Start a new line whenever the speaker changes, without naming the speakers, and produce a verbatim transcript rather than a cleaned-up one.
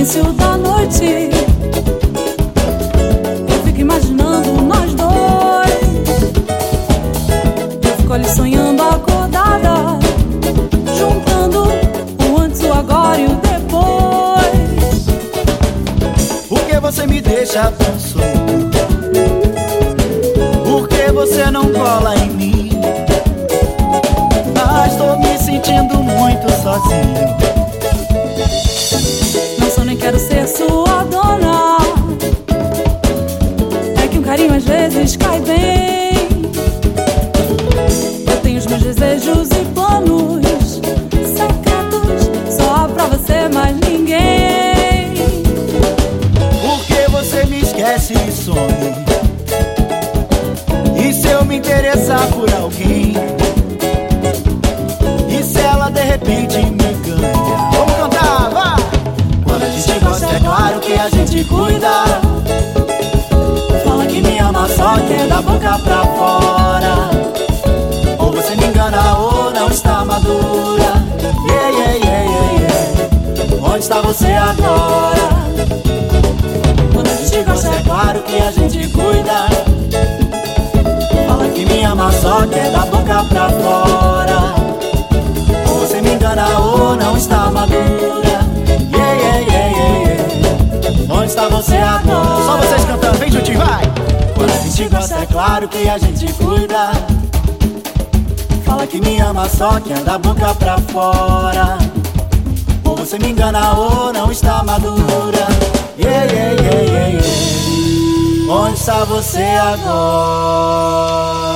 silêncio da noite, eu fico imaginando nós dois. Eu fico ali sonhando acordada, juntando o antes, o agora e o depois.
Por que você me deixa tão solto? Por que você não cola em mim? Mas tô me sentindo muito sozinho.
Não sou nem quero ser sua dona, é que um carinho às vezes cai bem. Eu tenho os meus desejos e planos secretos só pra você, mais ninguém.
Por que você me esquece e some? E se eu me interessar por alguém? E se ela de repente me ganha? Vamos cantar, vai! Quando a gente gosta é claro que a gente cuida. Fala que me ama só que é da boca pra fora. Ou você me engana ou não está madura. Yeah, yeah, yeah, yeah, yeah. Onde está você agora? Quando a gente gosta é claro que a gente cuida. Fala que me ama só que é da boca pra fora. Ou você me engana ou não está madura. Yeah, yeah, yeah, yeah, yeah. Onde está você agora? Só vocês cantando, vem juntinho, vai! Quando a gente gosta é claro que a gente cuida. Fala que me ama só que é da boca pra fora. Ou você me engana ou não está madura. Yeah, yeah, yeah, yeah, yeah. Onde está você agora?